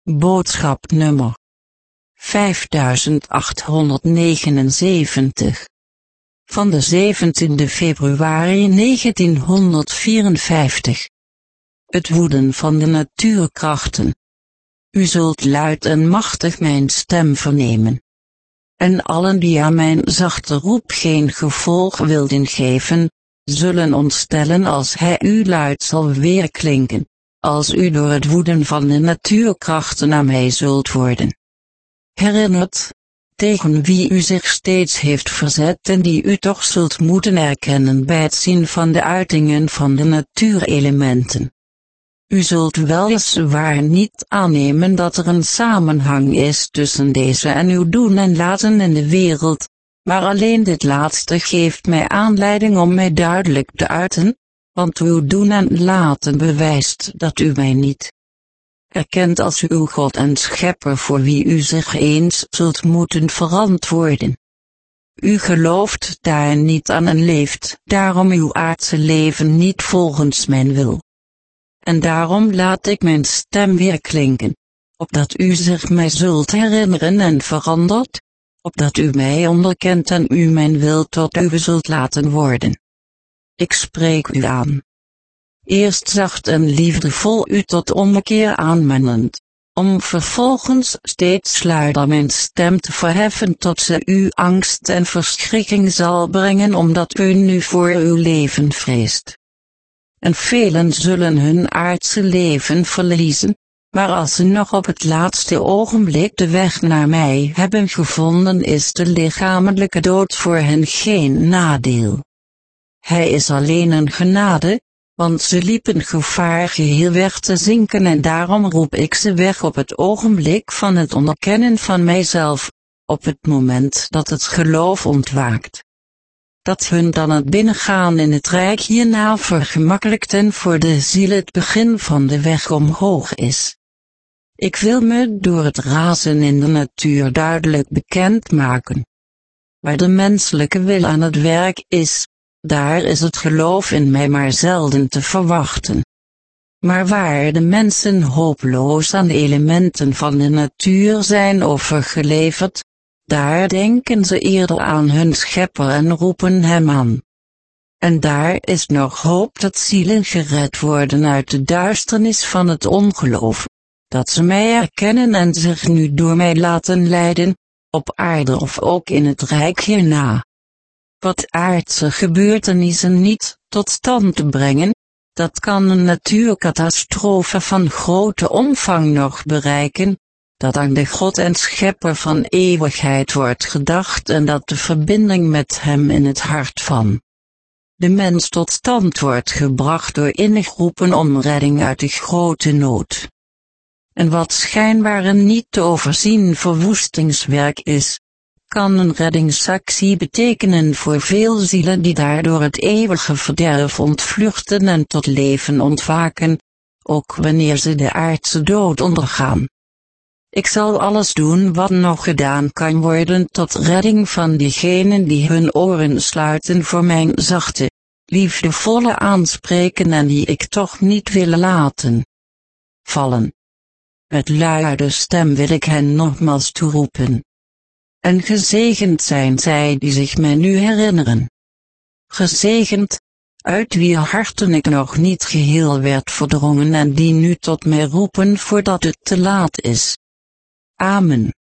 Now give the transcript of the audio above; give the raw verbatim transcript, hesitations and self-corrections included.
Boodschap nummer vijfduizendachthonderdnegenenzeventig. Van de zeventiende februari negentienhonderdvierenvijftig. Het woeden van de natuurkrachten. U zult luid en machtig mijn stem vernemen. En allen die aan mijn zachte roep geen gevolg wilden geven, zullen ontstellen als hij u luid zal weerklinken, als u door het woeden van de natuurkrachten aan mij zult worden. Herinnert, tegen wie u zich steeds heeft verzet en die u toch zult moeten erkennen bij het zien van de uitingen van de natuurelementen. U zult weliswaar niet aannemen dat er een samenhang is tussen deze en uw doen en laten in de wereld, maar alleen dit laatste geeft mij aanleiding om mij duidelijk te uiten, want uw doen en laten bewijst dat u mij niet erkent als uw God en Schepper voor wie u zich eens zult moeten verantwoorden. U gelooft daar niet aan en leeft daarom uw aardse leven niet volgens mijn wil. En daarom laat ik mijn stem weer klinken, opdat u zich mij zult herinneren en verandert, opdat u mij onderkent en u mijn wil tot uwe zult laten worden. Ik spreek u aan. Eerst zacht en liefdevol u tot ommekeer aanmanend, om vervolgens steeds luider mijn stem te verheffen tot ze u angst en verschrikking zal brengen omdat u nu voor uw leven vreest. En velen zullen hun aardse leven verliezen, maar als ze nog op het laatste ogenblik de weg naar mij hebben gevonden is de lichamelijke dood voor hen geen nadeel. Hij is alleen een genade, want ze liepen gevaar geheel weg te zinken en daarom roep ik ze weg op het ogenblik van het onderkennen van mijzelf, op het moment dat het geloof ontwaakt. Dat hun dan het binnengaan in het rijk hierna vergemakkelijkt en voor de ziel het begin van de weg omhoog is. Ik wil me door het razen in de natuur duidelijk bekend maken. Waar de menselijke wil aan het werk is, daar is het geloof in mij maar zelden te verwachten. Maar waar de mensen hopeloos aan de elementen van de natuur zijn overgeleverd, daar denken ze eerder aan hun Schepper en roepen hem aan. En daar is nog hoop dat zielen gered worden uit de duisternis van het ongeloof, dat ze mij erkennen en zich nu door mij laten leiden, op aarde of ook in het rijk hierna. Wat aardse gebeurtenissen niet tot stand te brengen, dat kan een natuurcatastrofe van grote omvang nog bereiken, dat aan de God en Schepper van eeuwigheid wordt gedacht en dat de verbinding met hem in het hart van de mens tot stand wordt gebracht door innig roepen om redding uit de grote nood. En wat schijnbaar een niet te overzien verwoestingswerk is, kan een reddingsactie betekenen voor veel zielen die daardoor het eeuwige verderf ontvluchten en tot leven ontwaken, ook wanneer ze de aardse dood ondergaan. Ik zal alles doen wat nog gedaan kan worden tot redding van diegenen die hun oren sluiten voor mijn zachte, liefdevolle aanspreken en die ik toch niet wil laten vallen. Met luide stem wil ik hen nogmaals toeroepen. En gezegend zijn zij die zich mij nu herinneren. Gezegend, uit wier harten ik nog niet geheel werd verdrongen en die nu tot mij roepen voordat het te laat is. Amen.